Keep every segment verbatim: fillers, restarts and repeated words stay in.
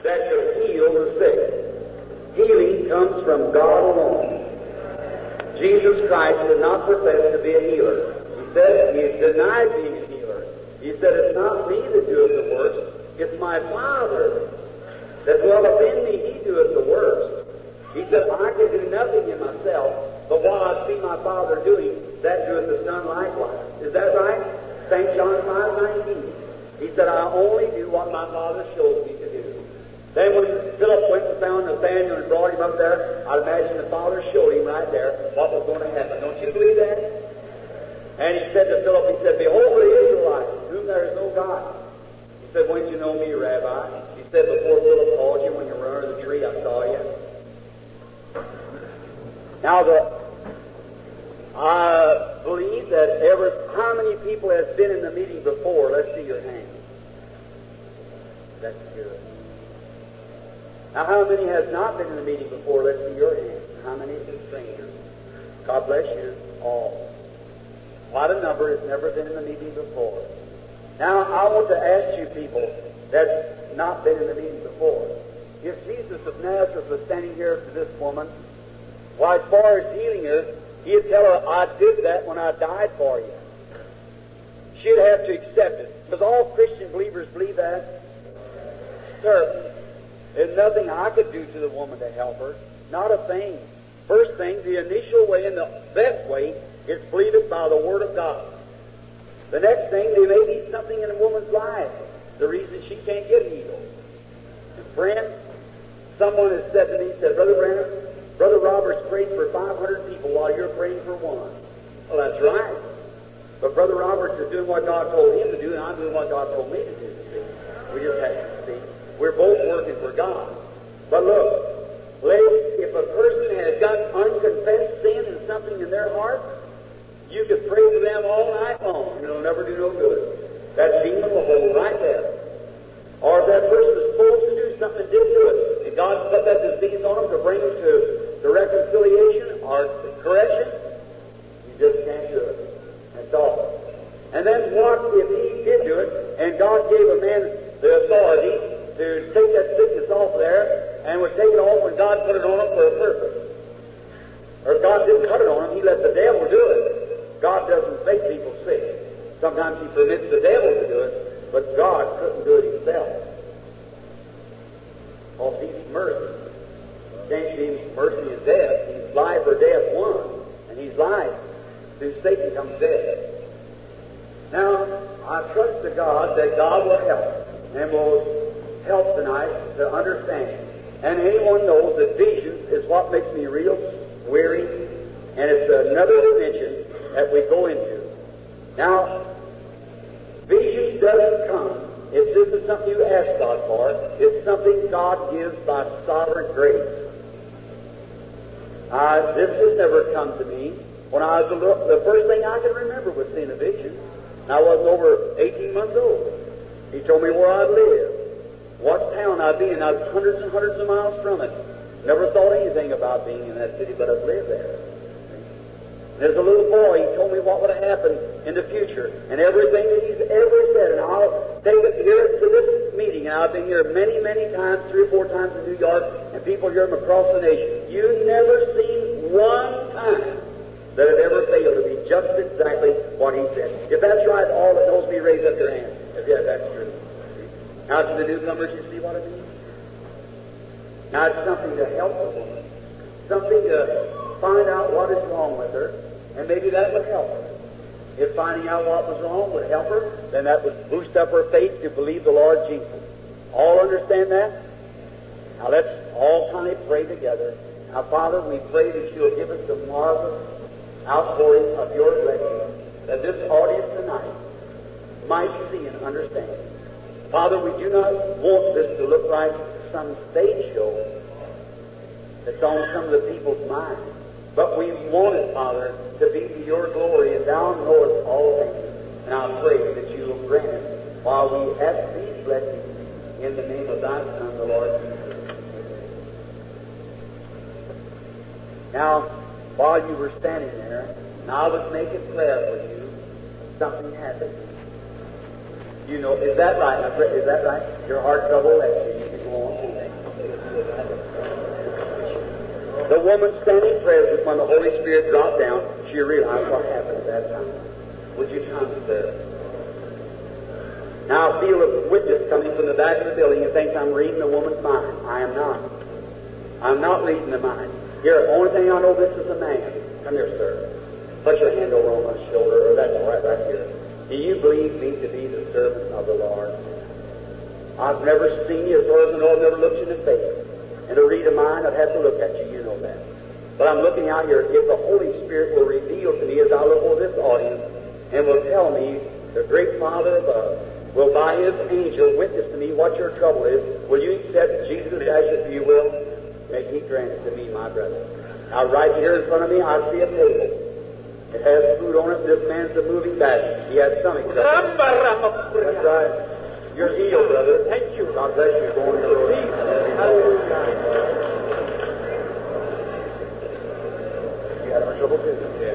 that shall heal the sick. Healing comes from God alone. Jesus Christ did not profess to be a healer. He said, he denied being a healer. He said, it's not me that doeth the works, it's my Father that dwelleth in me, he doeth the works. He said, I can do nothing in myself, but what I see my Father doing, that doeth the Son likewise. Is that right? Saint John five nineteen. He said, I only do what my Father shows me to do. Then when Philip went and found Nathanael and brought him up there, I'd imagine the Father showed him right there what was going to happen. Don't you believe that? And he said to Philip, he said, behold the Israelites, in whom there is no God. He said, when did you know me, Rabbi? He said, before Philip called you, when you were under the tree, I saw you. Now, the, I believe that ever, how many people have been in the meeting before? Let's see your hand. That's good. Now, how many has not been in the meeting before? Let's see your hand. How many is strangers? God bless you all. Quite a number has never been in the meeting before. Now, I want to ask you people that's not been in the meeting before. If Jesus of Nazareth was standing here to this woman, why, as far as healing her, he'd tell her, I did that when I died for you. She'd have to accept it. Does all Christian believers believe that? Certainly. There's nothing I could do to the woman to help her. Not a thing. First thing, the initial way and the best way is believe it by the Word of God. The next thing, there may be something in a woman's life, the reason she can't get healed. And friend, someone has said to me, said, Brother Branham, Brother Roberts prayed for five hundred people while you're praying for one. Well, that's right. But Brother Roberts is doing what God told him to do, and I'm doing what God told me to do. See? We just have to see. We're both working for God. But look, ladies, if a person has got unconfessed sin and something in their heart, you could pray for them all night long, and it'll never do no good. That demon will hold right there. Or if that person is supposed to do something and didn't do it, and God put that disease on them to bring them to, to reconciliation or correction, you just can't do it. That's all. And then what if he did do it, and God gave a man the authority to take that sickness off there, and would take it off when God put it on him for a purpose? Or if God didn't cut it on him, he let the devil do it. God doesn't make people sick. Sometimes he permits the devil to do it, but God couldn't do it himself. Because he's mercy. Can't be mercy is death. He's life or death one, and he's life. Through Satan comes death. Now, I trust to God that God will help, and will help tonight to understand. And anyone knows that vision is what makes me real weary, and it's another dimension that we go into. Now, vision doesn't come. It isn't something you ask God for. It's something God gives by sovereign grace. Uh, this has never come to me. When I was a little, the first thing I can remember was seeing a vision. I wasn't over eighteen months old. He told me where I'd live, what town I'd be in. I was hundreds and hundreds of miles from it. Never thought anything about being in that city, but I'd lived there. As a little boy, he told me what would happen in the future, and everything that he's ever said. And I'll take it here to this meeting, and I've been here many, many times, three or four times in New York, and people hear him across the nation. You've never seen one time that it ever failed to be just exactly what he said. If that's right, all that knows me, raise up your hand. If yeah, that's true. Now to the newcomers, you see what I mean? Now it's something to help the woman, something to find out what is wrong with her, and maybe that would help her. If finding out what was wrong would help her, then that would boost up her faith to believe the Lord Jesus. All understand that? Now let's all kind of pray together. Now, Father, we pray that you'll give us the marvelous outpouring of your blessing, that this audience tonight might see and understand. Father, we do not want this to look like some stage show that's on some of the people's minds, but we want it, Father, to be to your glory, and thou knowest all things. And I pray that you will grant it while we ask these blessings in the name of thy Son, the Lord Jesus. Now, while you were standing there, and I was making prayer for you, something happened. You know, is that right? Is that right? Your heart trouble left you. You can go on. the woman standing present, when the Holy Spirit dropped down, she realized what happened at that time. Would you come, sir? Now I feel a witness coming from the back of the building and thinks I'm reading the woman's mind. I am not. I'm not reading the mind. Here, the only thing I know, this is a man. Come here, sir. Put your hand over on my shoulder, or that's all right, right here. Do you believe me to be the servant of the Lord? I've never seen you, as far as I know, I've never looked you in the face. And to read a mind, I'd have to look at you, you know that. But I'm looking out here, if the Holy Spirit will reveal to me as I look over this audience, and will tell me, the great Father above, will by His angel witness to me what your trouble is, will you accept Jesus as if you will? May He grant it to me, my brother. Now, right here in front of me, I see a table. It has food on it. This man's a moving basket. He has stomach trouble. That's right. You're healed, brother. Thank you. God bless you. Go on your road. You had our trouble too? Yes.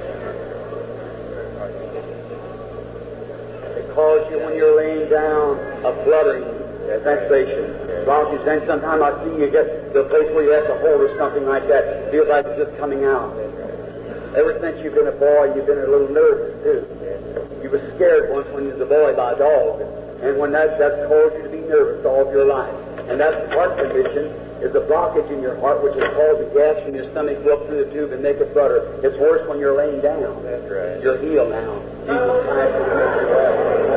It calls you when you're laying down a fluttering vexation. Blockage. Then sometime I see you get to a place where you have to hold or something like that. It feels like it's just coming out. Ever since you've been a boy, you've been a little nervous too. You were scared once when you was a boy by a dog. And when that, that's caused you to be nervous all of your life. And that heart condition is a blockage in your heart which has caused the gas from your stomach go up through the tube and make it flutter. It's worse when you're laying down. That's right. You're healed now. Jesus Christ has made you well.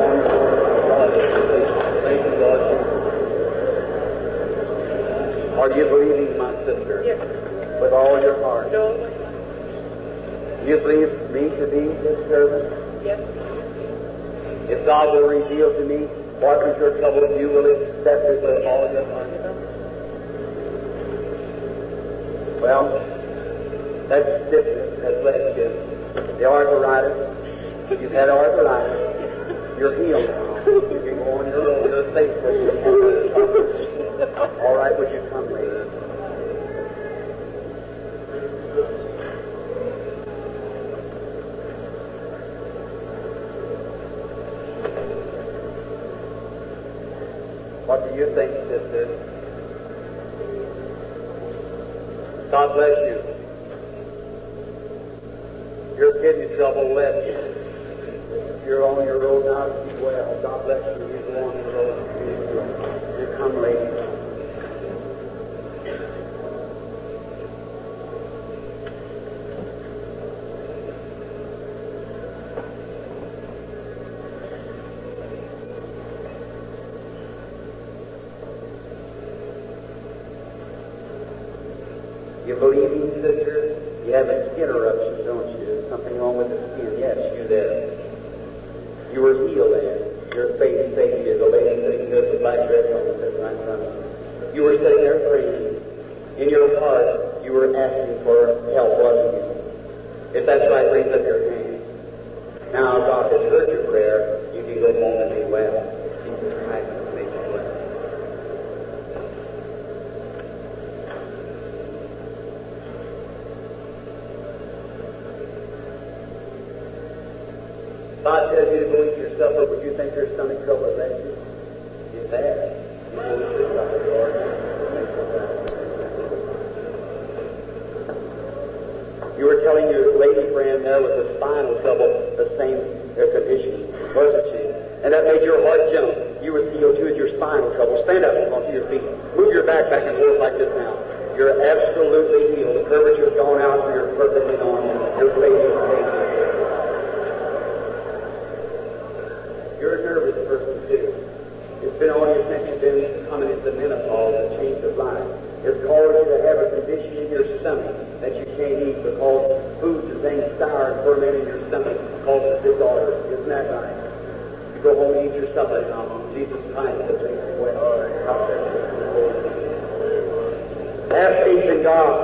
Thank you, Lord. Are you believing, my sister? Yes. With all your heart? No. You believe me to be His servant? Yes. If God will reveal to me what is your trouble, you will accept it with all your heart. Well, that stiffness has left you. The arthritis. You've had arthritis. You're healed now. You can go on your own. You're faithful. All right, would you come, lady? What do you think, sister? God bless you. Your kidney trouble left you. You're on your road now to be well. God bless you. You go on your road. You come, lady. You believe me, sister? You have a skin eruption, don't you? There's something wrong with the skin. Yes, you did. You were healed then. Your faith saved you. The lady sitting there with the black dress on, sitting right in front of you. You were sitting there praying. In your heart, you were asking for help, wasn't you? If that's right, raise up your hand. Now God has heard your prayer. You can go home and be well. Jesus Christ has made you well. God tells you to go eat your supper, would you think your stomach trouble has left you? It's bad. You go eat your supper, Lord. You were telling your lady friend there with the spinal trouble the same uh, condition, wasn't she? And that made your heart jump. You were healed too with your spinal trouble. Stand up onto your feet. Move your back back and forth like this now. You're absolutely healed. The curvature has gone out and you're perfectly normal. Your faith is taken. You're a nervous person too. It's been on you since you've been coming into menopause, a change of life. It's caused you to have a condition in your stomach that you can't eat because foods and things sour and ferment in your stomach causes disorder. Isn't that right? You go home and eat your supper now. Jesus Christ has made you well. Have faith in God.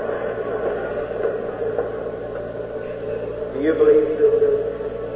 Do you believe, sister?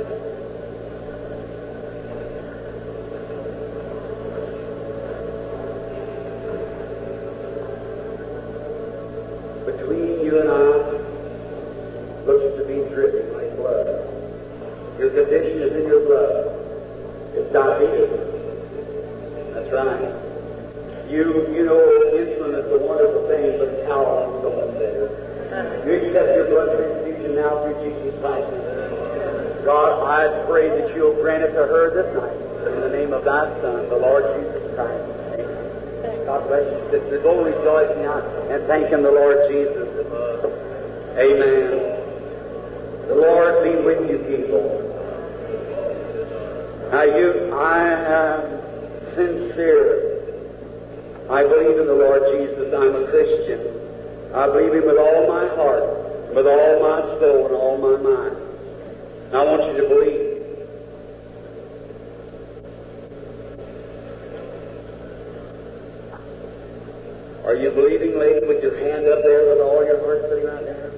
Between you and I looks to be dripping like blood. Your condition is in your blood. It's diabetes. That's right. You you know insulin is a wonderful thing, but how long someone said You accept your blood transfusion now through Jesus Christ. God, I pray that you'll grant it to her this night. In the name of thy Son, the Lord Jesus Christ. Amen. God bless you, sister. Go rejoice now and thank Him, the Lord Jesus. Amen. The Lord be with you, people. Now you, I am sincere. I believe in the Lord Jesus. I'm a Christian. I believe Him with all my heart, with all my soul, and all my mind. And I want you to believe. Are you believing, lady, with your hand up there with all your heart sitting right there?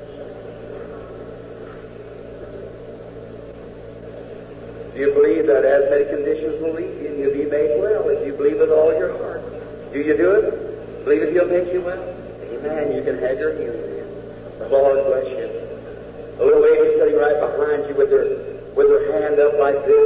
Do you believe that asthmatic conditions will leave you and you'll be made well if you believe with all your heart? Do you do it? Believe it, He'll make you well? Amen. You can have your healing then. The Lord bless you. The little lady sitting right behind you with her with her hand up like this.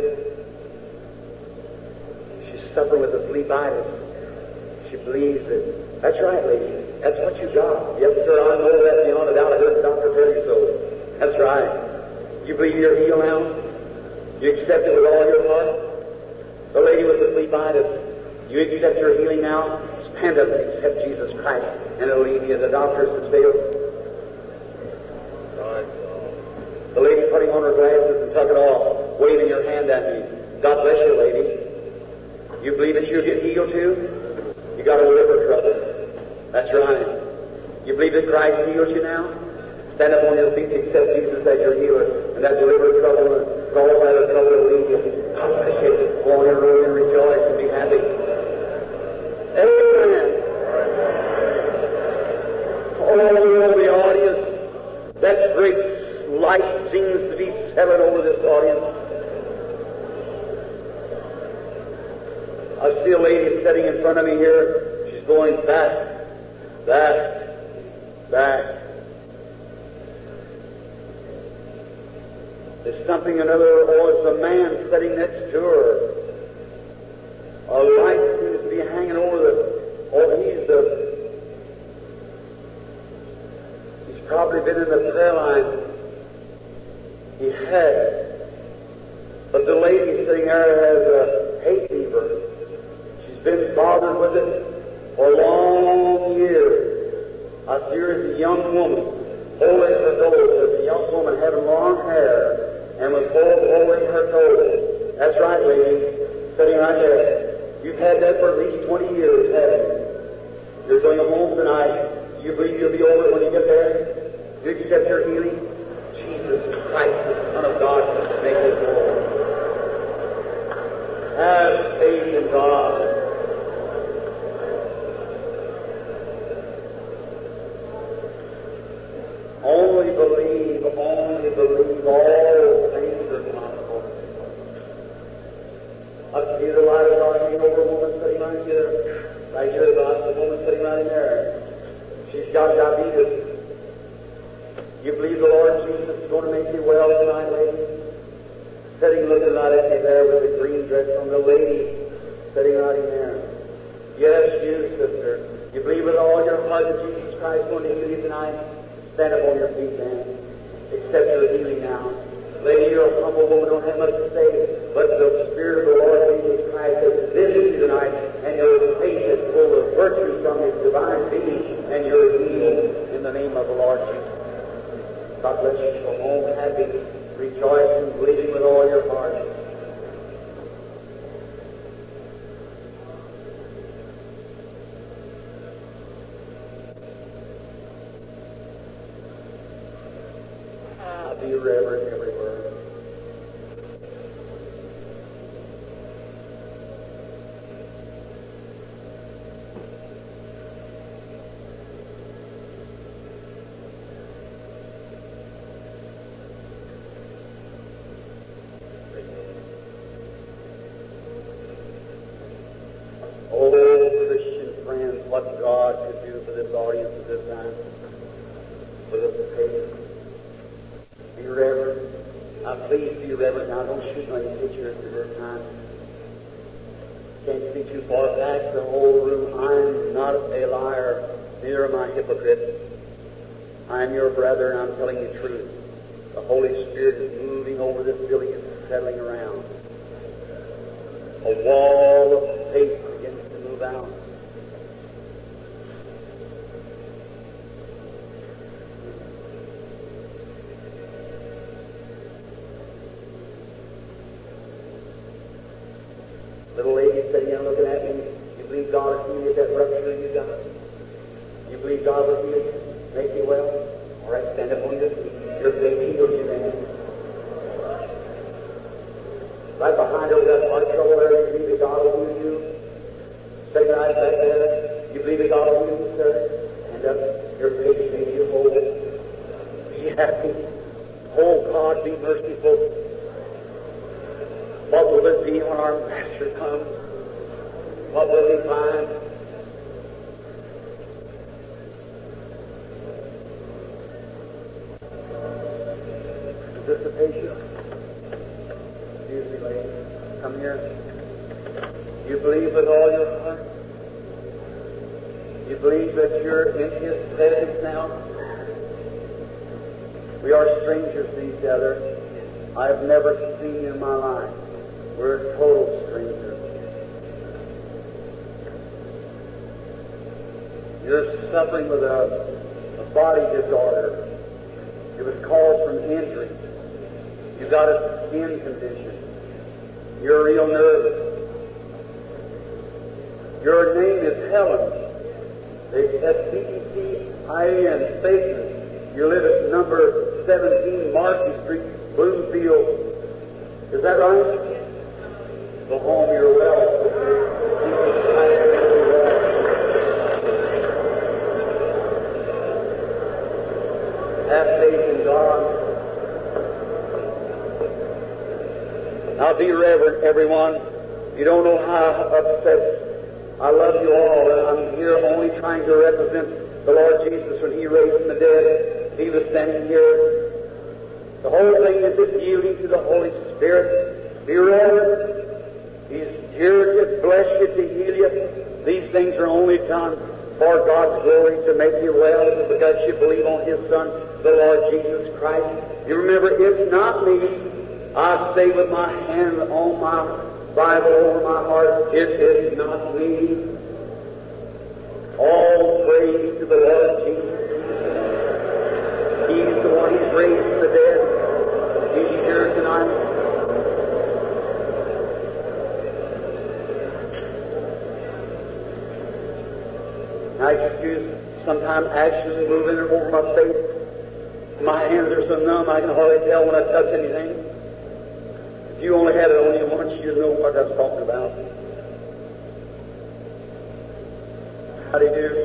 She's suffering with a phlebitis. She believes it. That's right, lady. That's what you got. Yes, sir, I know that beyond a doubt. I heard the doctor tell you so. That's right. You believe you're healed now? You accept it with all your heart? The lady with the phlebitis, you accept your healing now? Stand up and accept Jesus Christ, and it'll leave you. The doctors have failed. The lady putting on her glasses and tuck it off, waving your hand at me. God bless you, lady. You believe that you'll get healed too? You got a liver trouble. That's right. You believe that Christ heals you now? Stand up on your feet and accept Jesus as your healer. And that liver trouble and all that trouble will leave you. God bless you. Go on your road and rejoice and be happy. Amen. All over the audience, that great light seems to be settling over this audience. I see a lady sitting in front of me here. She's going back, back, back. There's something another, or it's a man sitting next to her. A light seems to be hanging over the, oh, he's the, he's probably been in the prayer line. He had. But the lady sitting there has a hay fever. She's been bothered with it for long years. I see her as a young woman, holding her toes, as a young woman having long hair, and with both holding her toes. That's right, lady, sitting right there. You've had that for at least twenty years, haven't you? You're going home tonight. You believe you'll be over when you get there? You accept your healing? Jesus Christ, the Son of God, make it whole. Have faith in God. Only believe, only believe, all things are possible. I see the light of God hanging over a woman sitting right here. Right here, God, the woman sitting right in there. She's got diabetes. You believe the Lord Jesus is going to make you well tonight, lady? Sitting looking right at me there with a green dress on, the lady sitting right in there. Yes, you, sister. You believe with all your heart that Jesus Christ is going to heal you tonight? Stand up on your feet, man. Accept your healing now. Lady, you're a humble woman, don't have much to say, but the Spirit of the Lord Jesus Christ has visited you tonight, and your faith is full of virtue from His divine being, and you're healed in the name of the Lord Jesus. God bless you. Go home happy, rejoicing, believing with all your heart. Ah, be reverent every word. Oh, Christian friends, what God could do for this audience at this time, for this occasion. Be reverent. Now, please be reverent. Now, don't shoot any pictures at this time. Can't speak too far back the whole room. I'm not a liar, neither am I a hypocrite. I am your brother, and I'm telling you the truth. The Holy Spirit is moving over this building and settling around. A wall of faith begins to move out. Little lady sitting there looking at me. You believe God will heal you that rupture you got? You believe God will heal you, make you well? All right, stand up on your feet. Your faith heals you then. Right behind her, that heart trouble there, you believe that God will heal you? Sitting right back there, you believe that God will heal you, sir? Stand up. Your faith makes you whole. Be happy. Oh, God, be merciful. What will it be when our Master comes? What will he find? Is this the patient? Excuse me, lady. Come here. You believe with all your heart? You believe that you're in his presence now? We are strangers to each other. I have never seen you in my life. We're total strangers. You're suffering with a, a body disorder. It was caused from injury. You've got a skin condition. You're real nervous. Your name is Helen. S T E P I N, Satan. You live at number seventeen Marcy Street, Bloomfield. Is that right? Go home, you're well. Jesus Christ makes you well. Have faith in God. Now be reverent, everyone. You don't know how upset. I love you all, and I'm here only trying to represent the Lord Jesus when He raised from the dead. He was standing here. The whole thing is just yielding to the Holy Spirit. Be reverent. He's here to bless you, to heal you. These things are only done for God's glory, to make you well, because you believe on His Son, the Lord Jesus Christ. You remember, it's not me. I say with my hand on my Bible over my heart, it is not me. All praise to the Lord Jesus. He's the one who's raised from the dead. He's here tonight. I excuse sometimes action moving over my face. My hands are so numb I can hardly tell when I touch anything. If you only had it on you once, you'd know what I was talking about. How do you do?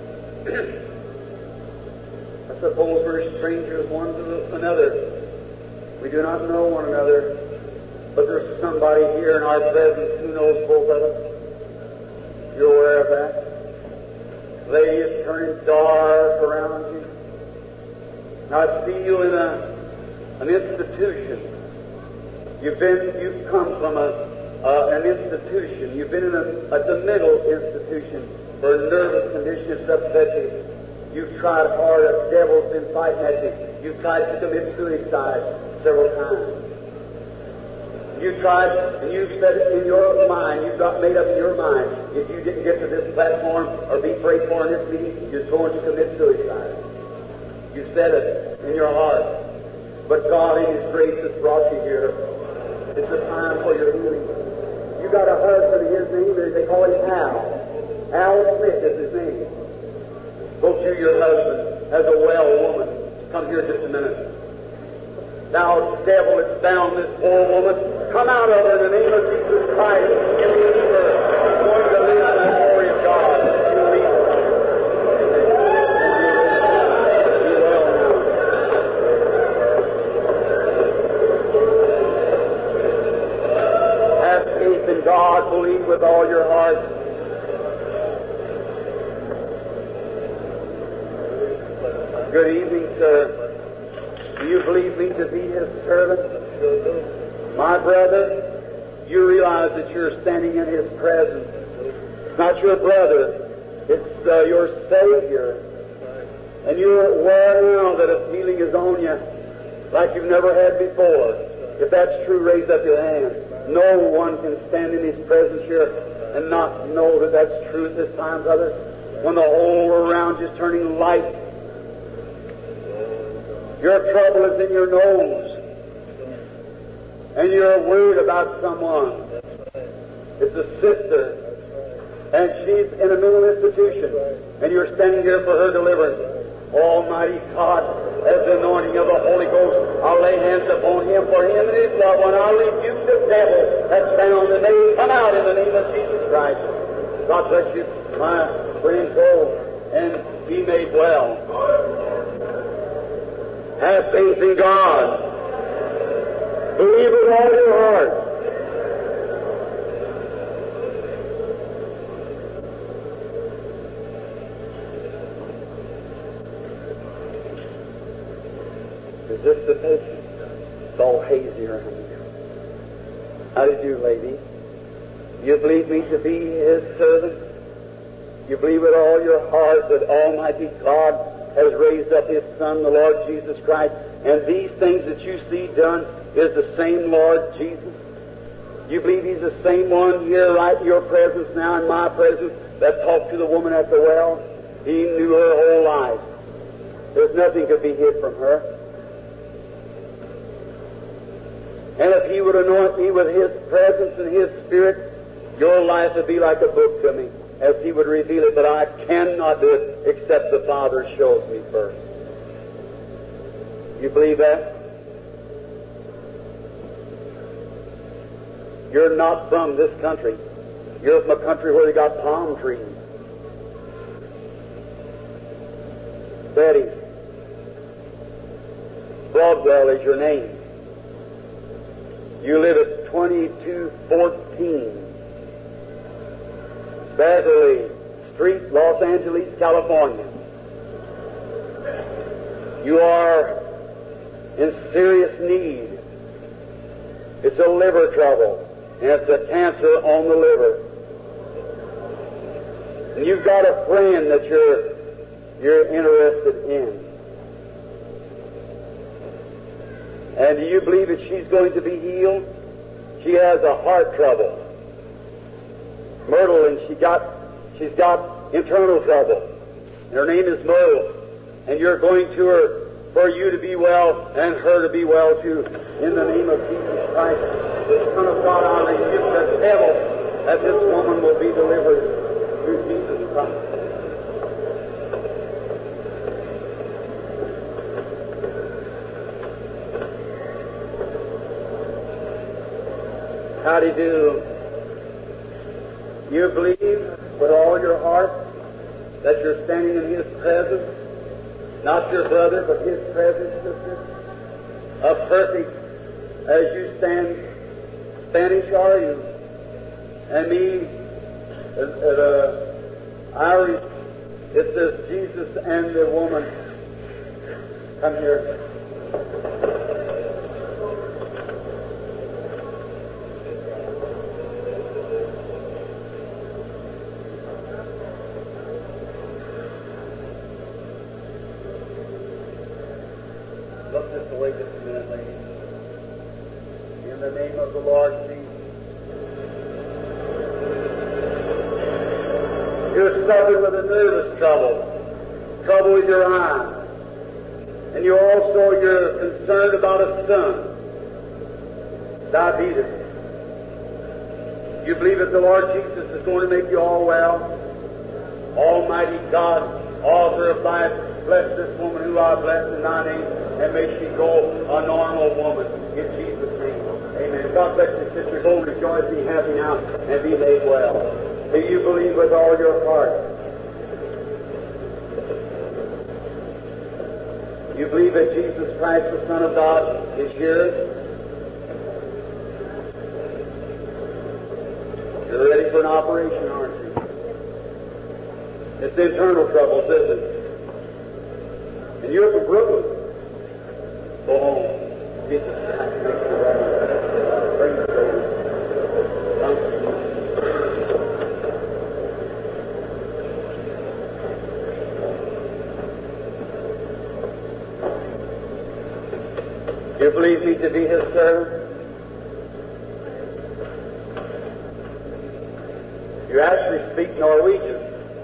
I suppose we're strangers one to another. We do not know one another, but there's somebody here in our presence who knows both of us. You're aware of that? Lady, it's turning dark around you. Now I see you in a, an institution. You've been, you've come from a, uh, an institution. You've been in a, a the middle institution for a nervous condition that's upset you. You've tried hard. The devil's been fighting at you. You've tried to commit suicide several times. You tried, and you said in your mind, you've got made up in your mind, if you didn't get to this platform or be prayed for in this meeting, you're going to commit suicide. You said it in your heart. But God in His grace has brought you here. It's a time for your healing. You got a husband, his name is, they call him Al. Al Smith is his name. Go to your husband as a well woman. Come here just a minute. Thou devil, it's bound this poor woman. Come out of her in the name of Jesus Christ. You leave her. She's going to live in the glory of God. You leave her. Be well now. Have faith in God. Believe with all your heart. Good evening, sir. Do you believe me to be His servant? My brother, you realize that you're standing in His presence. It's not your brother, it's uh, your Savior. And you're aware now that a healing is on you like you've never had before. If that's true, raise up your hand. No one can stand in His presence here and not know that that's true at this time, brother. When the whole world around you is turning light. Your trouble is in your nose. And you're worried about someone. It's a sister. And she's in a mental institution. And you're standing here for her deliverance. Almighty God, as the anointing of the Holy Ghost, I'll lay hands upon him, for him and his loved one. I'll rebuke the devil that's bound, and they come out in the name of Jesus Christ. God bless you, my friend. Go and be made well. Have faith in God. Believe with all your heart. Resist the patient. It's all hazy around here. How did you, lady? You believe me to be His servant? You believe with all your heart that Almighty God has raised up His Son, the Lord Jesus Christ, and these things that you see done is the same Lord Jesus? You believe He's the same one here right in your presence now, in my presence, that talked to the woman at the well? He knew her whole life. There's nothing could be hid from her. And if He would anoint me with His presence and His Spirit, your life would be like a book to me, as He would reveal it. But I cannot do it except the Father shows me first. You believe that? You're not from this country. You're from a country where they got palm trees. Betty Broadwell is your name. You live at twenty-two fourteen Beverly Street, Los Angeles, California. You are in serious need. It's a liver trouble, and it's a cancer on the liver. And you've got a friend that you're you're interested in. And do you believe that she's going to be healed? She has a heart trouble. Myrtle, and she got, she's got internal trouble. And her name is Myrtle. And you're going to her for you to be well and her to be well too. In the name of Jesus Christ, the Son of God, I rebuke the devil that this woman will be delivered through Jesus Christ. How do you do? You believe with all your heart that you're standing in His presence, not your brother, but His presence, sister? A perfect, as you stand, Spanish are you? And me, as, as uh, Irish, it says Jesus and the woman. Come here. Look this way just a minute, lady. In the name of the Lord Jesus. You're suffering with a nervous trouble, trouble with your eyes. And you're also, you're concerned about a son, diabetes. You believe that the Lord Jesus is going to make you all well? Almighty God, author of life, bless this woman who I bless in Thy name, and may she grow a normal woman in Jesus' name. Amen. God bless you, sister. Go rejoice, be happy now, and be made well. Do you believe with all your heart? You believe that Jesus Christ, the Son of God, is yours? You're ready for an operation, aren't you? It's internal troubles, isn't it? And you're from Brooklyn. Go home. Jesus Christ makes you well. Bring the children. Come. You believe me to be His servant? You actually speak Norwegian.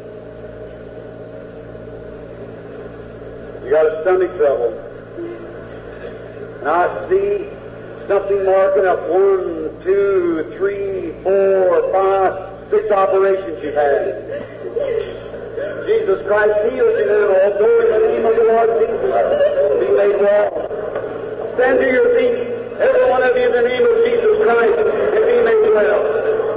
You got a stomach trouble. And I see something marking up one, two, three, four, five, six operations you've had. Jesus Christ heals you now. Go in the name of the Lord Jesus. Be made well. Stand to your feet, every one of you, in the name of Jesus Christ, and be made well.